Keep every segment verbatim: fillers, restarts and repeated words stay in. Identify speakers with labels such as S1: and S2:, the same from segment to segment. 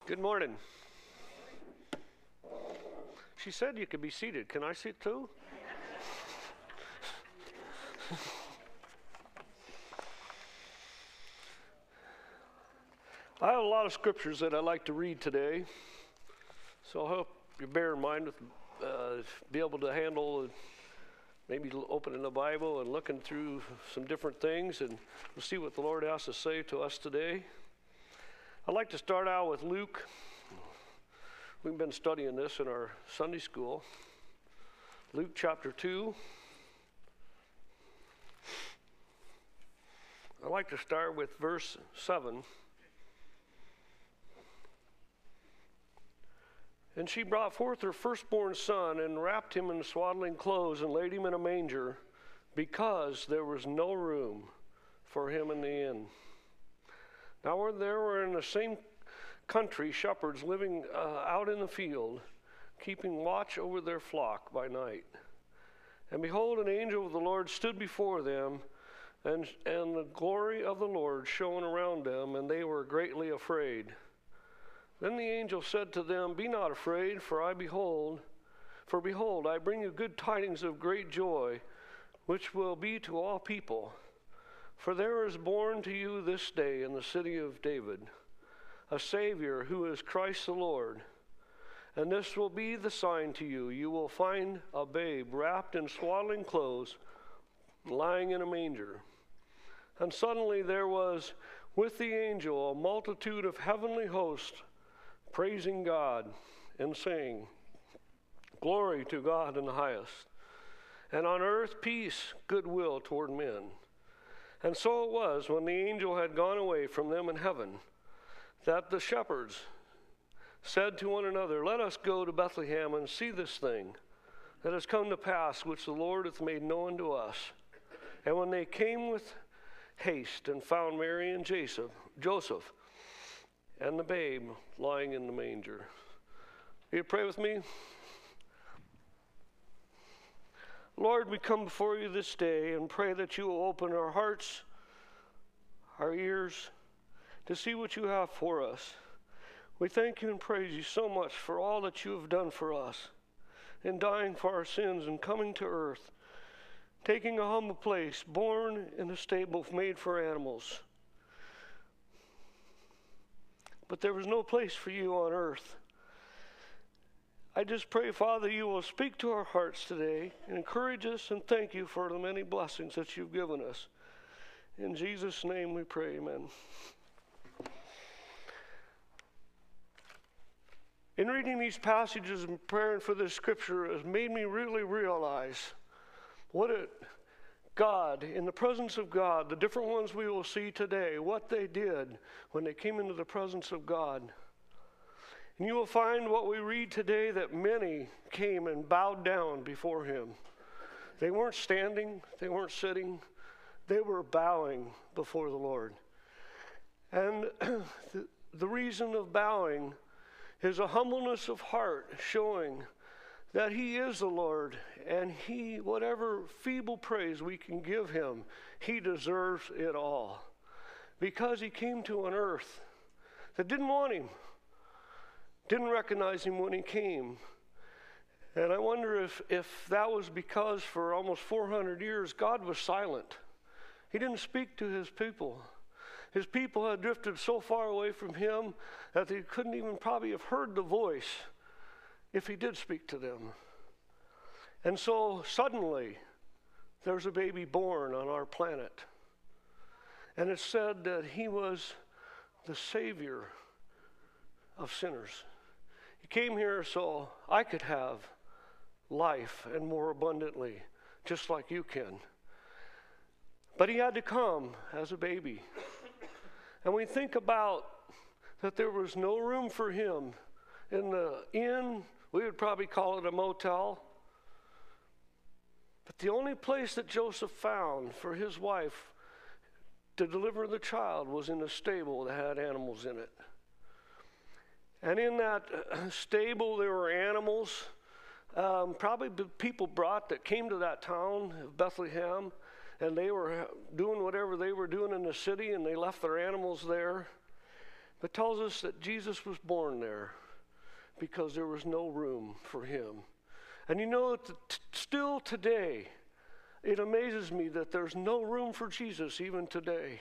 S1: Good morning. She said you could be seated. Can I sit too? I have a lot of scriptures that I like to read today, so I hope you bear in mind with uh, be able to handle maybe opening the Bible and looking through some different things, and we'll see what the Lord has to say to us today. I'd like to start out with Luke. We've been studying this in our Sunday school. Luke chapter two. I'd like to start with verse seven. And she brought forth her firstborn son and wrapped him in swaddling clothes and laid him in a manger, because there was no room for him in the inn. Now there were in the same country shepherds living uh, out in the field, keeping watch over their flock by night. And behold, an angel of the Lord stood before them, and, and the glory of the Lord shone around them, and they were greatly afraid. Then the angel said to them, "Be not afraid, for I behold, for behold, I bring you good tidings of great joy, which will be to all people. For there is born to you this day in the city of David a Savior, who is Christ the Lord. And this will be the sign to you: you will find a babe wrapped in swaddling clothes, lying in a manger." And suddenly there was with the angel a multitude of heavenly hosts, praising God and saying, "Glory to God in the highest, and on earth peace, goodwill toward men." And so it was, when the angel had gone away from them in heaven, that the shepherds said to one another, "Let us go to Bethlehem and see this thing that has come to pass, which the Lord hath made known to us." And when they came with haste and found Mary and Joseph, Joseph and the babe lying in the manger. Will you pray with me? Lord, we come before you this day and pray that you will open our hearts, our ears, to see what you have for us. We thank you and praise you so much for all that you have done for us, in dying for our sins and coming to earth, taking a humble place, born in a stable made for animals. But there was no place for you on earth. I just pray, Father, you will speak to our hearts today and encourage us, and thank you for the many blessings that you've given us. In Jesus' name we pray, amen. In reading these passages and preparing for this scripture, it has made me really realize what it, God, in the presence of God, the different ones we will see today, what they did when they came into the presence of God. And you will find what we read today, that many came and bowed down before him. They weren't standing, they weren't sitting, they were bowing before the Lord. And the, the reason of bowing is a humbleness of heart, showing that he is the Lord, and he, whatever feeble praise we can give him, he deserves it all. Because he came to an earth that didn't want him, didn't recognize him when he came. And I wonder if, if that was because for almost four hundred years, God was silent. He didn't speak to his people. His people had drifted so far away from him that they couldn't even probably have heard the voice if he did speak to them. And so suddenly, there's a baby born on our planet. And it's said that he was the Savior of sinners. He came here so I could have life, and more abundantly, just like you can. But he had to come as a baby. And we think about that there was no room for him in the inn. We would probably call it a motel. But the only place that Joseph found for his wife to deliver the child was in a stable that had animals in it. And in that stable there were animals, um, probably people brought that came to that town of Bethlehem, and they were doing whatever they were doing in the city, and they left their animals there. But tells us that Jesus was born there because there was no room for him. And you know, t- still today, it amazes me that there's no room for Jesus even today.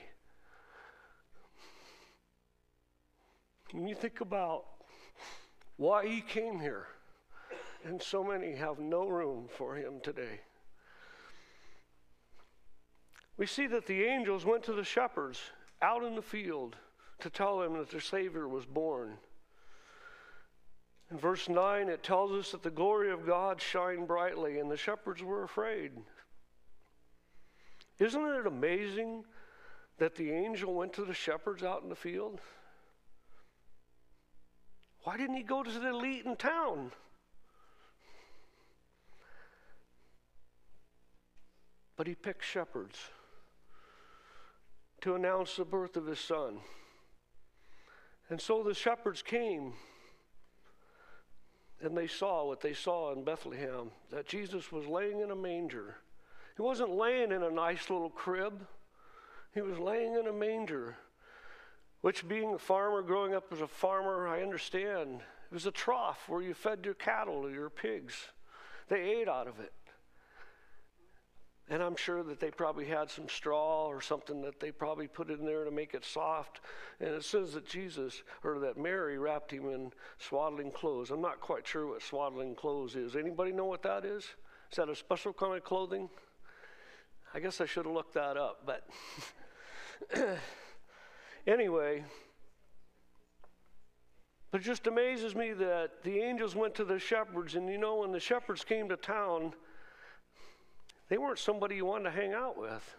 S1: When you think about why he came here, and so many have no room for him today. We see that the angels went to the shepherds out in the field to tell them that their Savior was born. In verse nine, it tells us that the glory of God shined brightly, and the shepherds were afraid. Isn't it amazing that the angel went to the shepherds out in the field? Why didn't he go to the elite in town? But he picked shepherds to announce the birth of his son. And so the shepherds came, and they saw what they saw in Bethlehem, that Jesus was laying in a manger. He wasn't laying in a nice little crib. He was laying in a manger, which, being a farmer, growing up as a farmer, I understand. It was a trough where you fed your cattle or your pigs. They ate out of it. And I'm sure that they probably had some straw or something that they probably put in there to make it soft. And it says that Jesus, or that Mary, wrapped him in swaddling clothes. I'm not quite sure what swaddling clothes is. Anybody know what that is? Is that a special kind of clothing? I guess I should have looked that up, but anyway. But it just amazes me that the angels went to the shepherds, and you know, when the shepherds came to town, they weren't somebody you wanted to hang out with.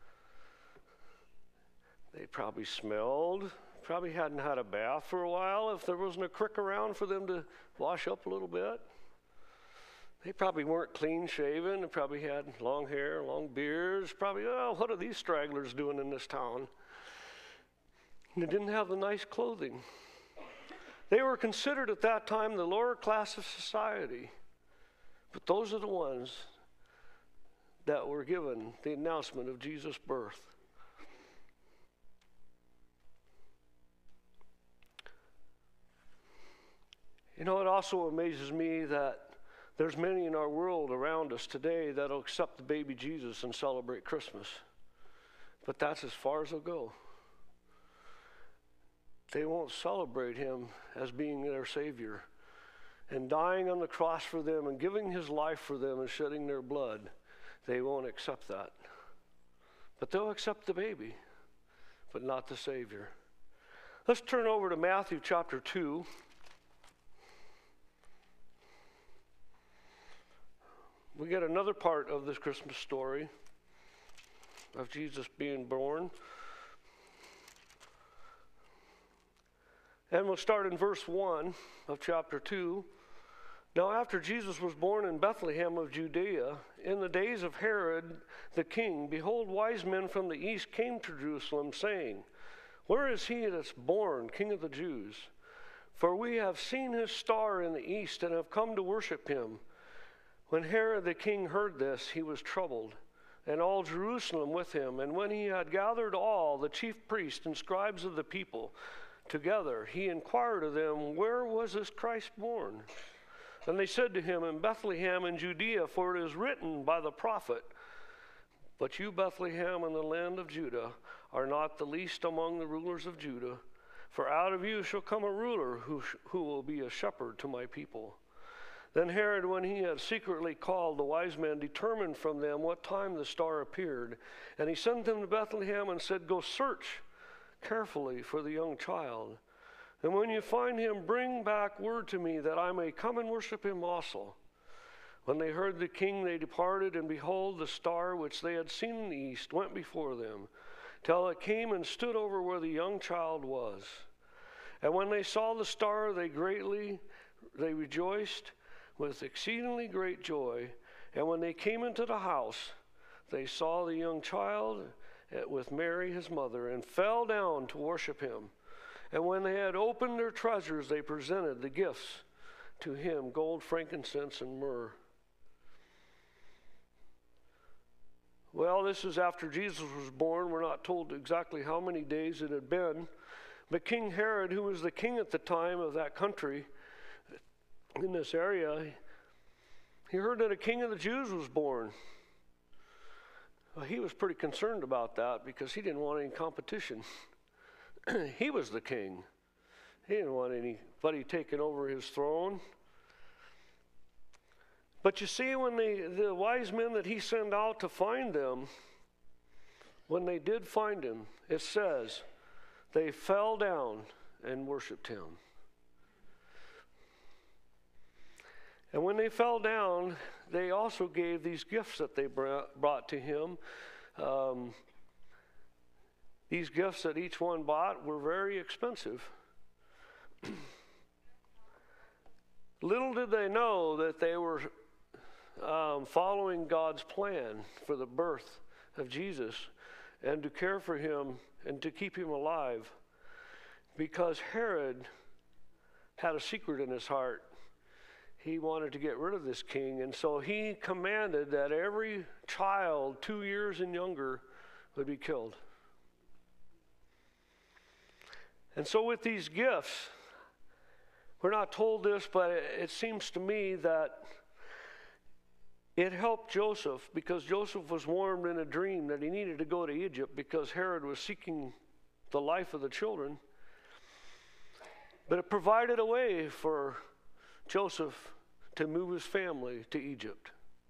S1: They probably smelled, probably hadn't had a bath for a while if there wasn't a creek around for them to wash up a little bit. They probably weren't clean shaven. They probably had long hair, long beards. Probably, oh, what are these stragglers doing in this town? And they didn't have the nice clothing. They were considered at that time the lower class of society. But those are the ones that were given the announcement of Jesus' birth. You know, it also amazes me that there's many in our world around us today that'll accept the baby Jesus and celebrate Christmas. But that's as far as they'll go. They won't celebrate him as being their Savior and dying on the cross for them and giving his life for them and shedding their blood. They won't accept that. But they'll accept the baby, but not the Savior. Let's turn over to Matthew chapter two. We get another part of this Christmas story of Jesus being born. And we'll start in verse one of chapter two. Now after Jesus was born in Bethlehem of Judea, in the days of Herod the king, behold, wise men from the east came to Jerusalem, saying, Where is he that's born, King of the Jews? For we have seen his star in the east and have come to worship him. When Herod the king heard this, he was troubled, and all Jerusalem with him. And when he had gathered all the chief priests and scribes of the people together, he inquired of them, Where was this Christ born? And they said to him, In Bethlehem in Judea, for it is written by the prophet, But you, Bethlehem, in the land of Judah, are not the least among the rulers of Judah. For out of you shall come a ruler who, sh- who will be a shepherd to my people. Then Herod, when he had secretly called the wise men, determined from them what time the star appeared. And he sent them to Bethlehem and said, Go search carefully for the young child. And when you find him, bring back word to me that I may come and worship him also. When they heard the king, they departed, and behold, the star which they had seen in the east went before them, till it came and stood over where the young child was. And when they saw the star, they greatly, they rejoiced with exceedingly great joy. And when they came into the house, they saw the young child with Mary his mother, and fell down to worship him. And when they had opened their treasures, they presented the gifts to him, gold, frankincense, and myrrh. Well, this is after Jesus was born. We're not told exactly how many days it had been, But King Herod, who was the king at the time of that country, in this area, he heard that a king of the Jews was born. Well, he was pretty concerned about that because he didn't want any competition. He was the king. He didn't want anybody taking over his throne. But you see, when the, the wise men that he sent out to find them, when they did find him, it says, they fell down and worshiped him. And when they fell down, they also gave these gifts that they brought to him. Um, these gifts that each one bought were very expensive. Little did they know that they were um, following God's plan for the birth of Jesus and to care for him and to keep him alive, because Herod had a secret in his heart. He wanted to get rid of this king, and so he commanded that every child two years and younger would be killed. And so with these gifts, we're not told this, but it, it seems to me that it helped Joseph, because Joseph was warned in a dream that he needed to go to Egypt because Herod was seeking the life of the children. But it provided a way for Joseph to move his family to Egypt.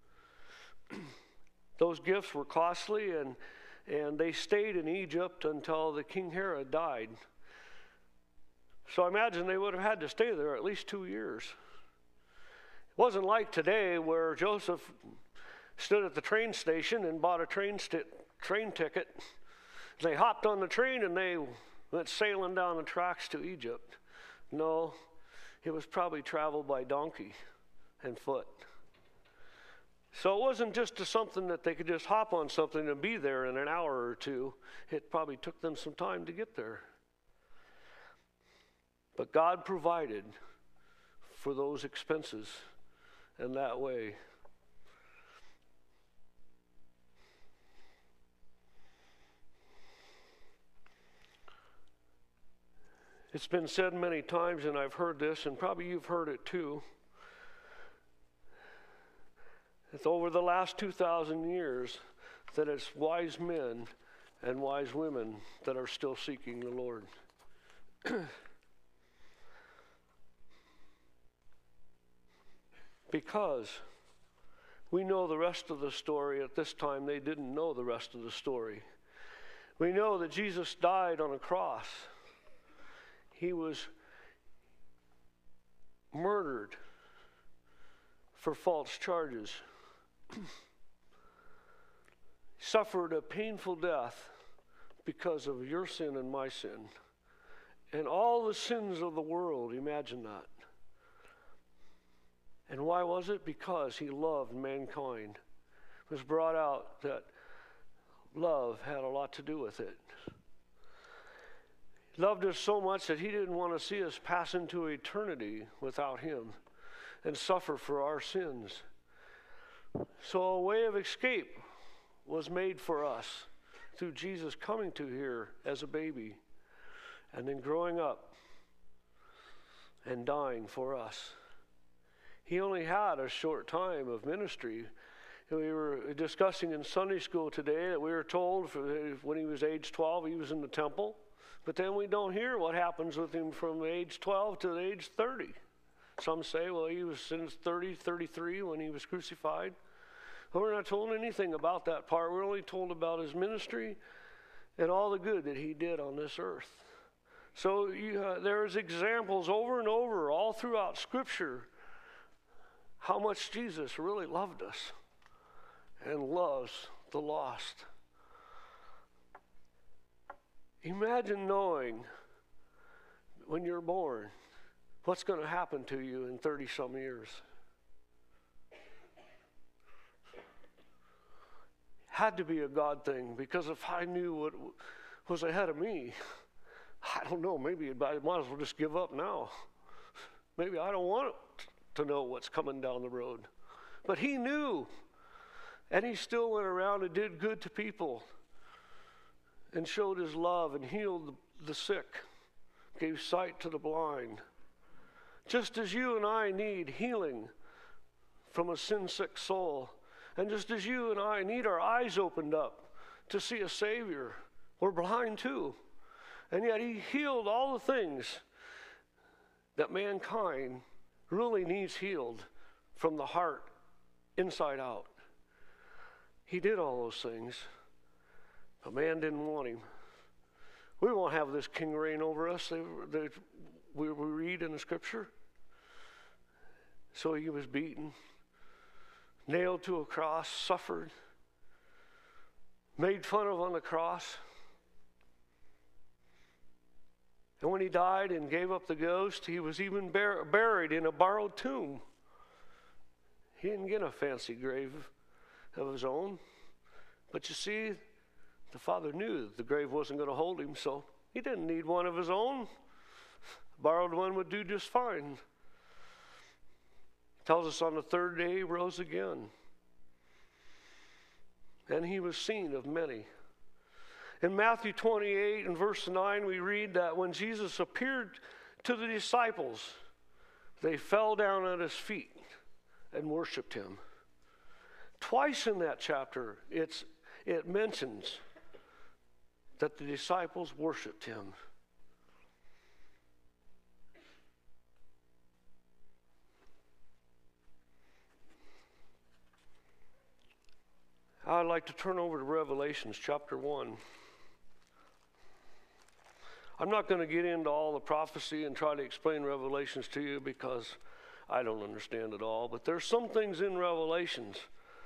S1: Those gifts were costly, and, and they stayed in Egypt until the King Herod died. So I imagine they would have had to stay there at least two years. It wasn't like today where Joseph stood at the train station and bought a train, st- train ticket. They hopped on the train and they went sailing down the tracks to Egypt. No, it was probably traveled by donkey and foot. So it wasn't just something that they could just hop on something and be there in an hour or two. It probably took them some time to get there. But God provided for those expenses in that way. It's been said many times, and I've heard this, and probably you've heard it too. It's over the last two thousand years that it's wise men and wise women that are still seeking the Lord. Because we know the rest of the story. At this time, they didn't know the rest of the story. We know that Jesus died on a cross. He was murdered for false charges. Suffered a painful death because of your sin and my sin. And all the sins of the world, imagine that. And why was it? Because he loved mankind. It was brought out that love had a lot to do with it. He loved us so much that he didn't want to see us pass into eternity without him and suffer for our sins. So a way of escape was made for us through Jesus coming to here as a baby and then growing up and dying for us. He only had a short time of ministry. We were discussing in Sunday school today that we were told for, when he was age twelve, he was in the temple. But then we don't hear what happens with him from age twelve to age thirty. Some say, well, he was since thirty, thirty-three when he was crucified. But we're not told anything about that part. We're only told about his ministry and all the good that he did on this earth. So you, uh, there's examples over and over all throughout Scripture how much Jesus really loved us and loves the lost. Imagine knowing when you're born what's going to happen to you in thirty some years. Had to be a God thing, because if I knew what was ahead of me, I don't know, maybe I might as well just give up now. Maybe I don't want to know what's coming down the road. But he knew, and he still went around and did good to people and showed his love and healed the sick gave sight to the blind. Just as you and I need healing from a sin-sick soul, and just as you and I need our eyes opened up to see a Savior, we're blind too. And yet he healed all the things that mankind really needs healed from the heart inside out. He did all those things, but man didn't want him. We won't have this king reign over us that we read in the scripture. So he was beaten, nailed to a cross, suffered, made fun of on the cross. And when he died and gave up the ghost, he was even bur- buried in a borrowed tomb. He didn't get a fancy grave of his own. But you see, the Father knew the grave wasn't going to hold him, so he didn't need one of his own. A borrowed one would do just fine. It tells us on the third day he rose again. And he was seen of many. In Matthew twenty-eight and verse nine, we read that when Jesus appeared to the disciples, they fell down at his feet and worshiped him. Twice in that chapter, it's, it mentions that the disciples worshiped him. I'd like to turn over to Revelations chapter one. I'm not going to get into all the prophecy and try to explain Revelations to you because I don't understand it all. But there's some things in Revelations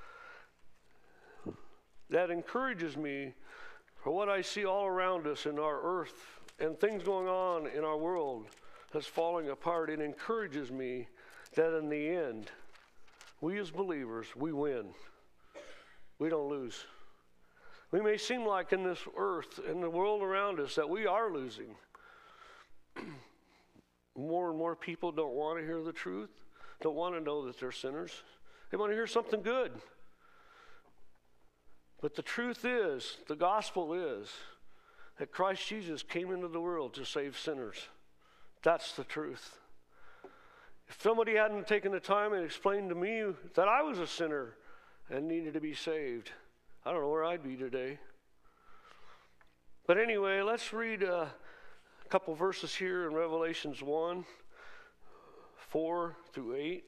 S1: that encourages me for what I see all around us in our earth and things going on in our world that's falling apart. It encourages me that in the end, we as believers, we win. We don't lose. We may seem like in this earth, in the world around us, that we are losing. More and more people don't want to hear the truth, don't want to know that they're sinners. They want to hear something good. But the truth is, the gospel is, that Christ Jesus came into the world to save sinners. That's the truth. If somebody hadn't taken the time and explained to me that I was a sinner and needed to be saved, I don't know where I'd be today. But anyway, let's read uh, a couple verses here in Revelations one, four through eight.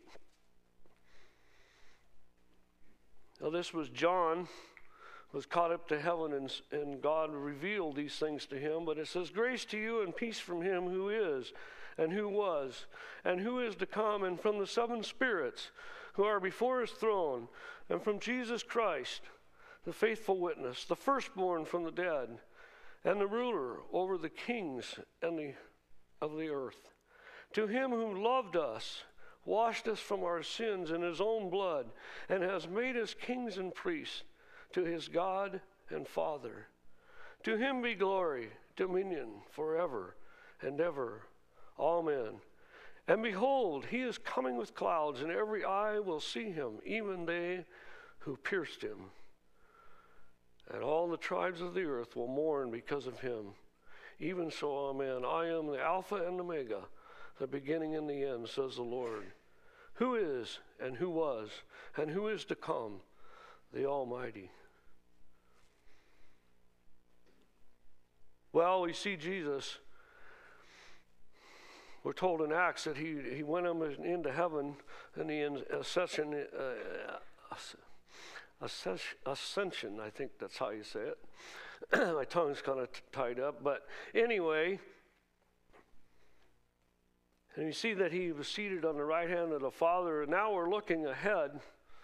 S1: Now this was John, was caught up to heaven, and, and God revealed these things to him. But it says, grace to you and peace from him who is, and who was, and who is to come, and from the seven spirits who are before his throne, and from Jesus Christ, the faithful witness, the firstborn from the dead, and the ruler over the kings and the, of the earth. To him who loved us, washed us from our sins in his own blood, and has made us kings and priests to his God and Father. To him be glory, dominion, forever and ever. Amen. And behold, he is coming with clouds, and every eye will see him, even they who pierced him. And all the tribes of the earth will mourn because of him. Even so, amen. I am the Alpha and Omega, the beginning and the end, says the Lord, who is and who was and who is to come, the Almighty. Well, we see Jesus. We're told in Acts that he, he went into heaven in the ascension, uh, ascension, I think that's how you say it. My tongue's kind of t- tied up, but anyway, and you see that he was seated on the right hand of the Father, and now we're looking ahead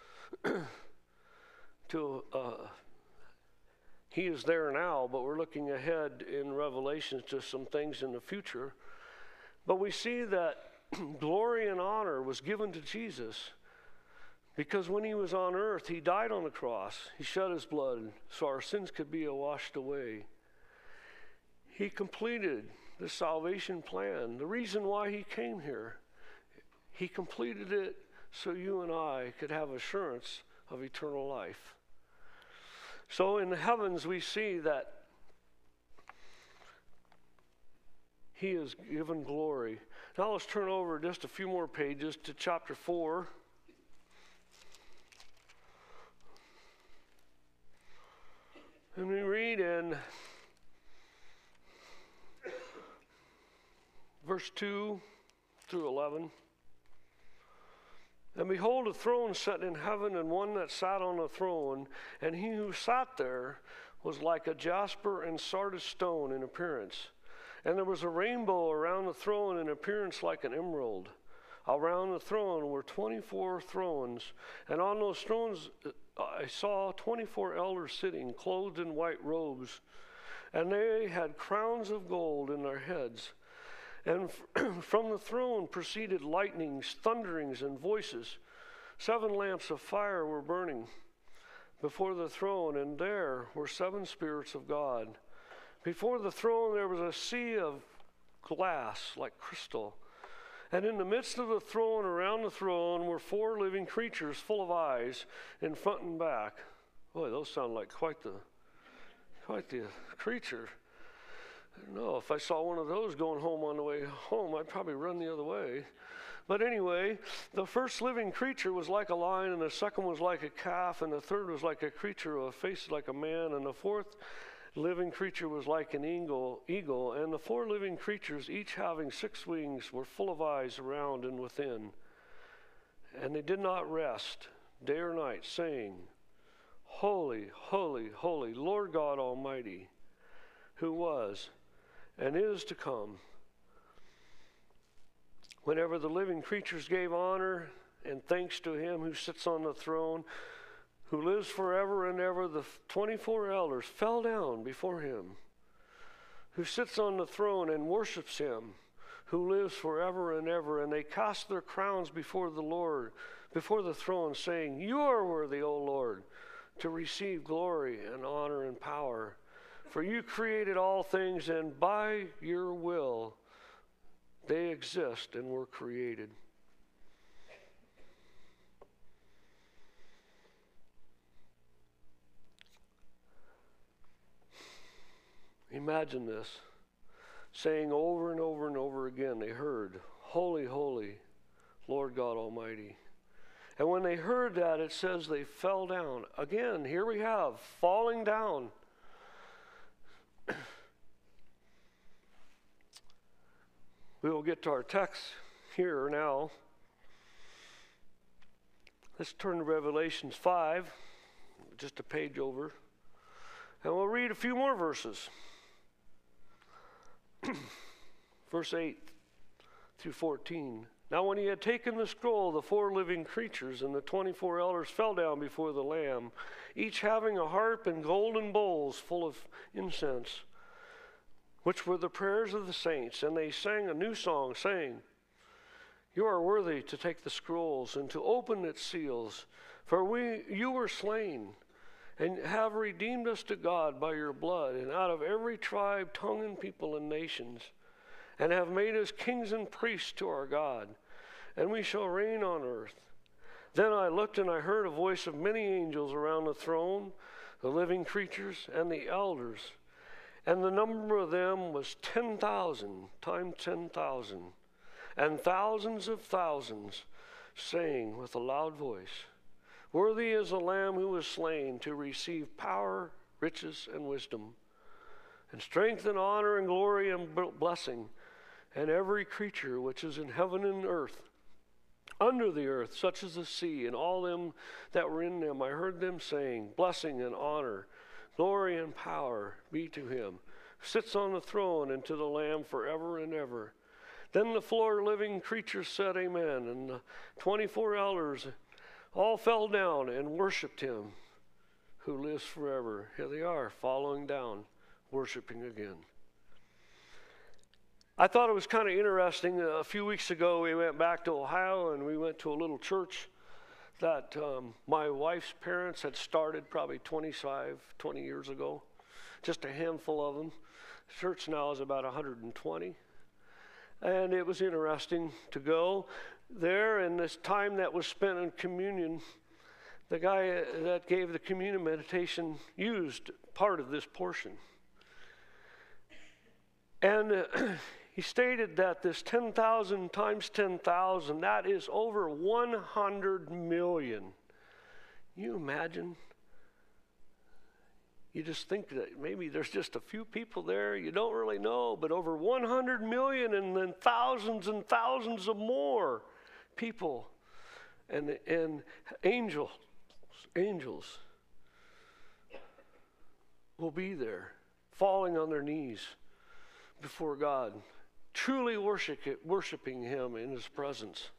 S1: to, uh, he is there now, but we're looking ahead in Revelation to some things in the future. But we see that glory and honor was given to Jesus because when he was on earth, he died on the cross. He shed his blood so our sins could be washed away. He completed the salvation plan. The reason why he came here, he completed it so you and I could have assurance of eternal life. So in the heavens, we see that he is given glory. Now let's turn over just a few more pages to chapter four. And we read in verse two through eleven. And behold, a throne set in heaven, and one that sat on the throne, and he who sat there was like a jasper and sardis stone in appearance. And there was a rainbow around the throne in appearance like an emerald. Around the throne were twenty-four thrones, and on those thrones I saw twenty-four elders sitting, clothed in white robes, and they had crowns of gold in their heads. And from the throne proceeded lightnings, thunderings, and voices. Seven lamps of fire were burning before the throne, and there were seven spirits of God. Before the throne there was a sea of glass like crystal. And in the midst of the throne, around the throne, were four living creatures full of eyes in front and back. Boy, those sound like quite the, quite the creature. I don't know, if I saw one of those going home on the way home, I'd probably run the other way. But anyway, the first living creature was like a lion, and the second was like a calf, and the third was like a creature with a face like a man, and the fourth living creature was like an eagle, eagle, and the four living creatures, each having six wings, were full of eyes around and within. And they did not rest day or night, saying, Holy, holy, holy, Lord God Almighty, who was and is to come. Whenever the living creatures gave honor and thanks to him who sits on the throne, who lives forever and ever, the twenty-four elders fell down before him, who sits on the throne, and worships him, who lives forever and ever. And they cast their crowns before the Lord, before the throne, saying, You are worthy, O Lord, to receive glory and honor and power. For you created all things, and by your will they exist and were created. Imagine this, saying over and over and over again, they heard, Holy, holy, Lord God Almighty. And when they heard that, it says they fell down. Again, here we have falling down. We will get to our text here now. Let's turn to Revelations five, just a page over, and we'll read a few more verses. Verse eight through fourteen. Now when he had taken the scroll, the four living creatures and the twenty-four elders fell down before the Lamb, each having a harp and golden bowls full of incense, which were the prayers of the saints. And they sang a new song, saying, You are worthy to take the scrolls and to open its seals, for we you were slain, and have redeemed us to God by your blood, and out of every tribe, tongue, and people, and nations, and have made us kings and priests to our God, and we shall reign on earth. Then I looked, and I heard a voice of many angels around the throne, the living creatures, and the elders, and the number of them was ten thousand times ten thousand, and thousands of thousands, saying with a loud voice, Worthy is the Lamb who was slain to receive power, riches, and wisdom, and strength and honor and glory and blessing. And every creature which is in heaven and earth, under the earth, such as the sea, and all them that were in them, I heard them saying, Blessing and honor, glory and power be to him who sits on the throne, and to the Lamb forever and ever. Then the four living creatures said, Amen. And the twenty-four elders all fell down and worshipped him who lives forever. Here they are, falling down, worshiping again. I thought it was kind of interesting. A few weeks ago, we went back to Ohio, and we went to a little church that um, my wife's parents had started probably twenty-five, twenty years ago. Just a handful of them. The church now is about one hundred twenty. And it was interesting to go there, and this time that was spent in communion, the guy that gave the communion meditation used part of this portion. And uh, he stated that this ten thousand times ten thousand, that is over one hundred million. Can you imagine? You just think that maybe there's just a few people there, you don't really know, but over one hundred million and then thousands and thousands of more people and, and angels, angels will be there, falling on their knees before God, truly worship, worshiping Him in His presence.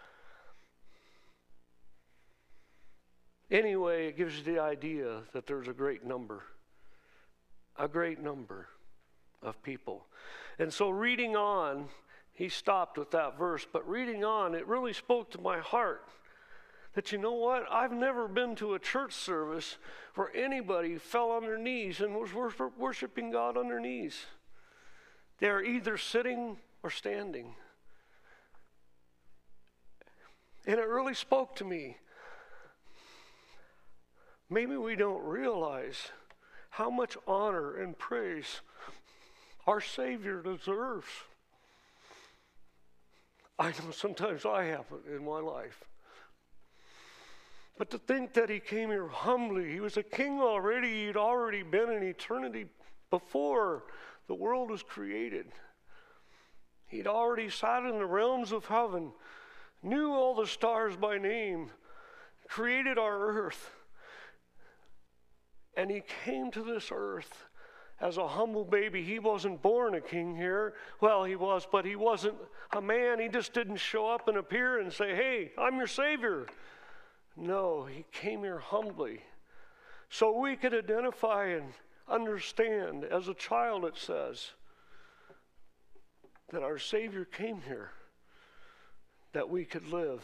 S1: Anyway, it gives you the idea that there's a great number, a great number of people. And so reading on, he stopped with that verse, but reading on, it really spoke to my heart that, you know what, I've never been to a church service where anybody fell on their knees and was worshiping God on their knees. They're either sitting or standing. And it really spoke to me. Maybe we don't realize how much honor and praise our Savior deserves. I know sometimes I have it in my life. But to think that He came here humbly, He was a king already, He'd already been in eternity before the world was created. He'd already sat in the realms of heaven, knew all the stars by name, created our earth. And He came to this earth as a humble baby. He wasn't born a king here. Well, He was, but He wasn't a man. He just didn't show up and appear and say, hey, I'm your Savior. No, He came here humbly so we could identify and understand, as a child it says, that our Savior came here, that we could live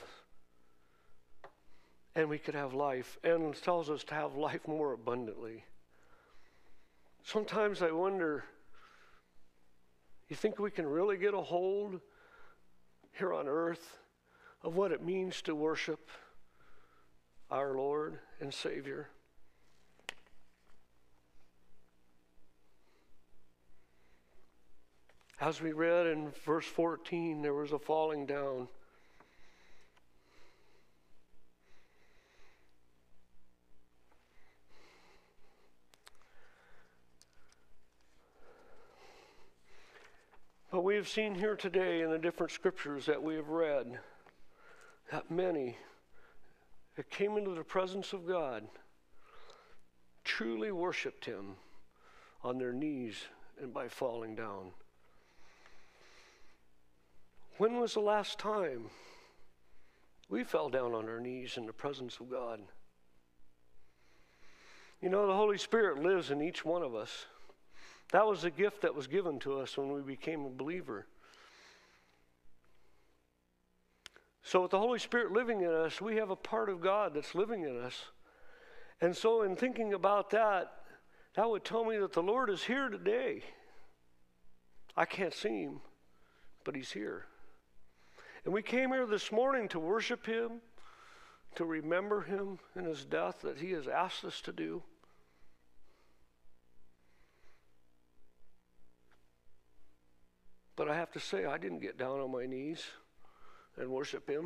S1: and we could have life, and it tells us to have life more abundantly. Sometimes I wonder, you think we can really get a hold here on earth of what it means to worship our Lord and Savior? As we read in verse fourteen, there was a falling down. But we have seen here today in the different scriptures that we have read that many that came into the presence of God truly worshiped Him on their knees and by falling down. When was the last time we fell down on our knees in the presence of God? You know, the Holy Spirit lives in each one of us. That was a gift that was given to us when we became a believer. So with the Holy Spirit living in us, we have a part of God that's living in us. And so in thinking about that, that would tell me that the Lord is here today. I can't see Him, but He's here. And we came here this morning to worship Him, to remember Him in His death that He has asked us to do. But I have to say, I didn't get down on my knees and worship Him.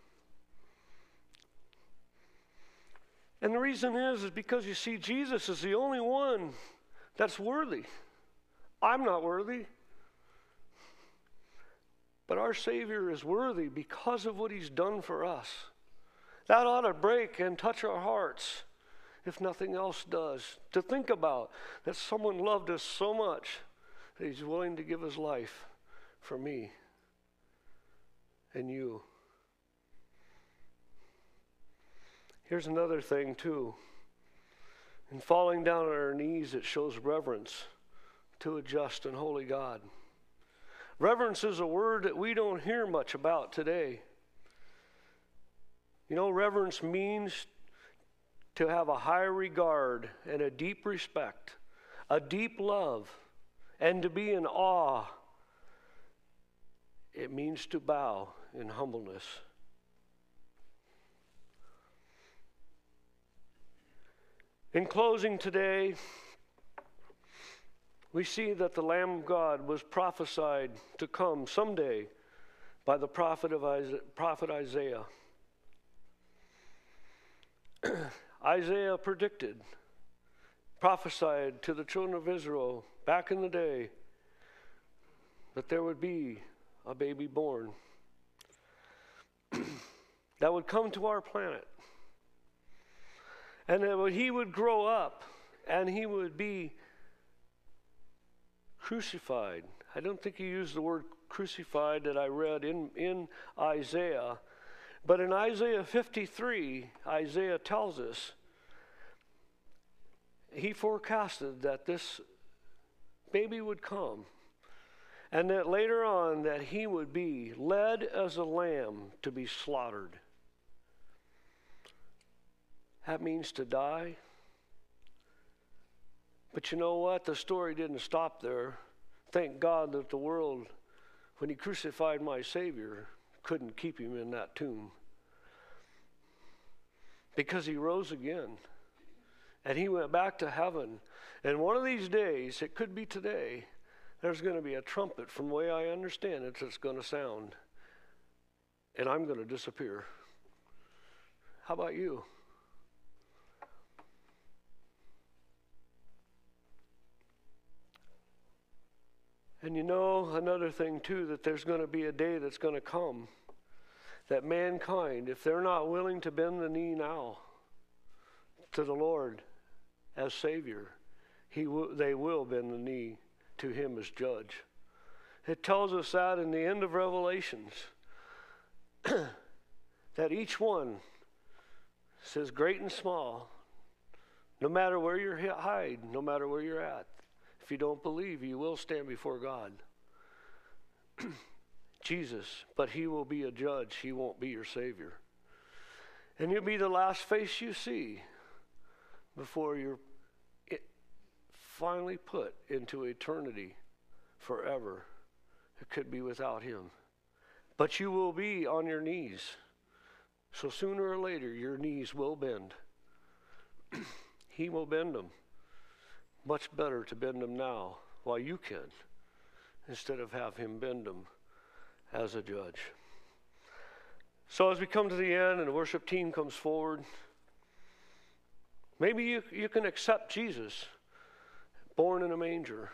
S1: And the reason is, is because you see, Jesus is the only one that's worthy. I'm not worthy. But our Savior is worthy because of what He's done for us. That ought to break and touch our hearts, if nothing else does. To think about that someone loved us so much that He's willing to give His life for me and you. Here's another thing too. In falling down on our knees, it shows reverence to a just and holy God. Reverence is a word that we don't hear much about today. You know, reverence means to have a high regard and a deep respect, a deep love, and to be in awe. It means to bow in humbleness. In closing today, we see that the Lamb of God was prophesied to come someday by the prophet of Isaiah, prophet Isaiah. Isaiah predicted, prophesied to the children of Israel back in the day that there would be a baby born that would come to our planet, and that he would grow up and he would be crucified. I don't think he used the word crucified that I read in, in Isaiah, but in Isaiah fifty-three, Isaiah tells us he forecasted that this baby would come, and that later on that he would be led as a lamb to be slaughtered. That means to die. But you know what? The story didn't stop there. Thank God that the world, when he crucified my Savior, couldn't keep him in that tomb. Because he rose again. And he went back to heaven. And one of these days, it could be today, there's going to be a trumpet, from the way I understand it, that's going to sound. And I'm going to disappear. How about you? And you know, another thing too, that there's going to be a day that's going to come that mankind, if they're not willing to bend the knee now to the Lord as Savior, he w- they will bend the knee to him as judge. It tells us that in the end of Revelations, that each one says, great and small, no matter where you're hide, no matter where you're at, if you don't believe, you will stand before God. Jesus, but he will be a judge. He won't be your Savior. And you'll be the last face you see before you're finally put into eternity forever. It could be without him. But you will be on your knees. So sooner or later, your knees will bend. He will bend them. Much better to bend them now while you can, instead of have him bend them as a judge. So as we come to the end and the worship team comes forward, maybe you, you can accept Jesus, born in a manger,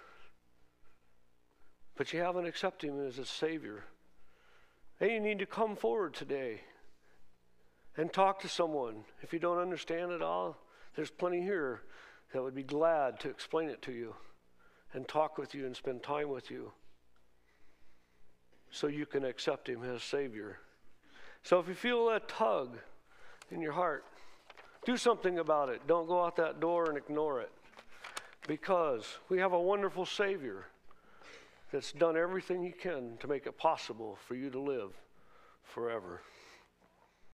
S1: but you haven't accepted him as a Savior. And you need to come forward today and talk to someone. If you don't understand it all, there's plenty here that would be glad to explain it to you and talk with you and spend time with you so you can accept him as Savior. So if you feel that tug in your heart, do something about it. Don't go out that door and ignore it, because we have a wonderful Savior that's done everything he can to make it possible for you to live forever.